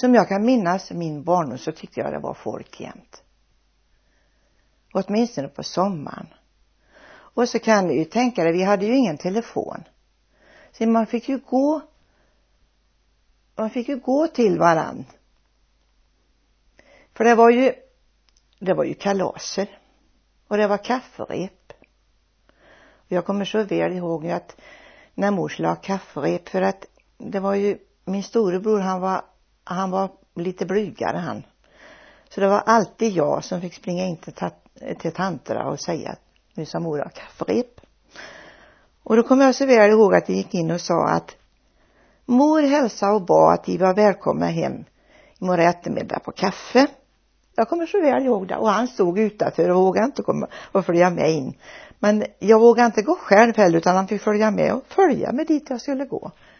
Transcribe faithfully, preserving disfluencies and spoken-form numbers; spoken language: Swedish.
som jag kan minnas min barndom så tyckte jag det var folk jämt. Åtminstone på sommaren. Och så kan du ju tänka dig, vi hade ju ingen telefon. Så man fick ju gå man fick ju gå till varann. För det var ju det var ju kalaser. Och det var kafferep. Och jag kommer så väl ihåg att när mor la kafferep, för att det var ju min storebror, han var han var lite blygare han. Så det var alltid jag som fick springa in till, ta- till tanterna och säga att nu sa mor ha kafferep. Och då kommer jag så väl ihåg att vi gick in och sa att mor hälsade och bad att de var välkomna hem imorgon eftermiddag på kaffe. Jag kommer så väl ihåg det. Och han stod utanför och vågade inte komma och följa med in. Men jag vågade inte gå själv heller, utan han fick följa med och följa med dit jag skulle gå.